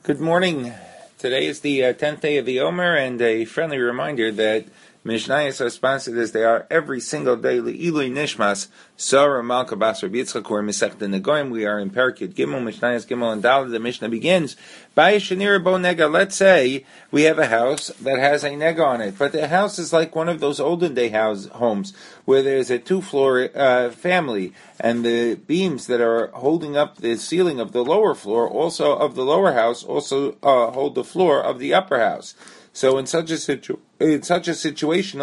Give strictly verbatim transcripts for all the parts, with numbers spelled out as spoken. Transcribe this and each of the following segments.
Good morning. Today is the uh, tenth day of the Omer, and a friendly reminder that Mishnayos are sponsored as they are every single day. Le'ilui Nishmas, Sarah Malka Bas Rabbi Yitzchak, or Masechta Negoim. We are in Parakut Gimel, Mishnayos Gimel and Daled. The Mishnah begins by Shanira Bo Nega. Let's say we have a house that has a nega on it, but the house is like one of those olden day house homes where there's a two-floor uh, family, and the beams that are holding up the ceiling of the lower floor, also of the lower house, also uh, hold the floor of the upper house. So in such a situ- in such a situation,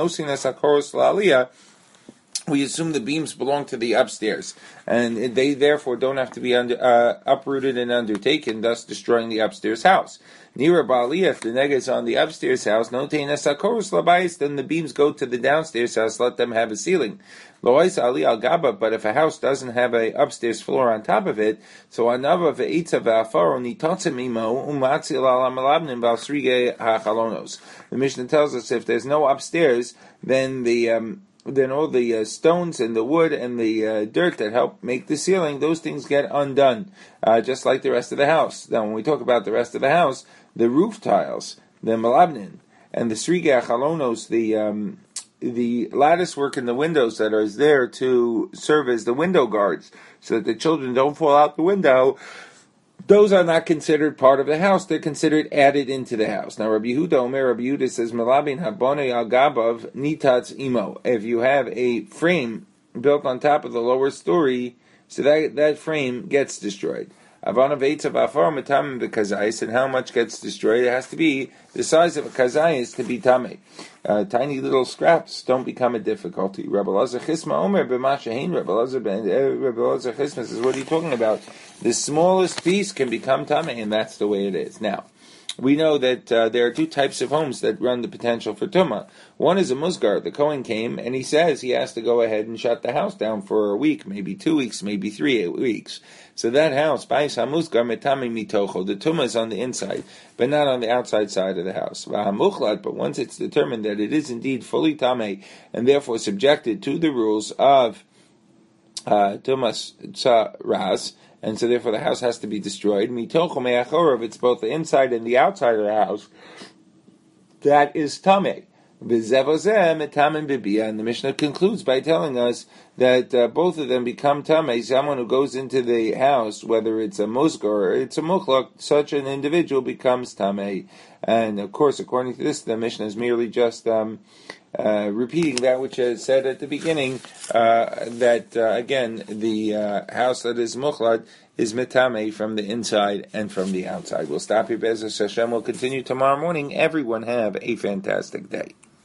we assume the beams belong to the upstairs, and they therefore don't have to be under, uh, uprooted and undertaken, thus destroying the upstairs house. Nira Ba'aliyah, if the nega is on the upstairs house, no teina sakorus labayis, then the beams go to the downstairs house, let them have a ceiling. Lois ali al gaba, but if a house doesn't have a upstairs floor on top of it, so anava ve'itza ve'afaro nitotzim imo umatzil al amalabnim v'alsrige ha'chalonos. The Mishnah tells us if there's no upstairs, then the um, then all the uh, stones and the wood and the uh, dirt that help make the ceiling, those things get undone, uh, just like the rest of the house. Now, when we talk about the rest of the house, the roof tiles, the malabnin, and the srige chalonos, the um, the lattice work in the windows that is there to serve as the window guards, so that the children don't fall out the window, those are not considered part of the house. They're considered added into the house. Now, Rabbi Yehuda Omer, Rabbi Yehuda says, Melabin habone al gabav nitatz imo. If you have a frame built on top of the lower story, so that that frame gets destroyed. Avana veitzav afar metamim bekazayis, and how much gets destroyed? It has to be the size of a kazayis to be tameh. Uh, tiny little scraps don't become a difficulty. Rabbi Elazar Chisma Omer b'mashahin. Rabbi Elazar Rabbi Elazar Chisma says, what are you talking about? The smallest piece can become tameh, and that's the way it is. Now, we know that uh, there are two types of homes that run the potential for tumah. One is a musgar. The Kohen came, and he says he has to go ahead and shut the house down for a week, maybe two weeks, maybe three weeks. So that house, bais hamusgar metami mitocho, the tumah is on the inside, but not on the outside side of the house. V'hamuchlat, but once it's determined that it is indeed fully tameh, and therefore subjected to the rules of uh, tumas tzaras, and so therefore the house has to be destroyed. Mitocho me'achorov, it's both the inside and the outside of the house. That is tameh. V'zevozeh metamin bibiyah, and the Mishnah concludes by telling us that uh, both of them become tameh. Someone who goes into the house, whether it's a musgar or it's a muchlak, such an individual becomes tameh. And of course, according to this, the Mishnah is merely just um, uh, repeating that which is said at the beginning, uh, that uh, again, the uh, house that is muchlad is metame from the inside and from the outside. We'll stop here, Be'ezus Hashem. We'll continue tomorrow morning. Everyone have a fantastic day.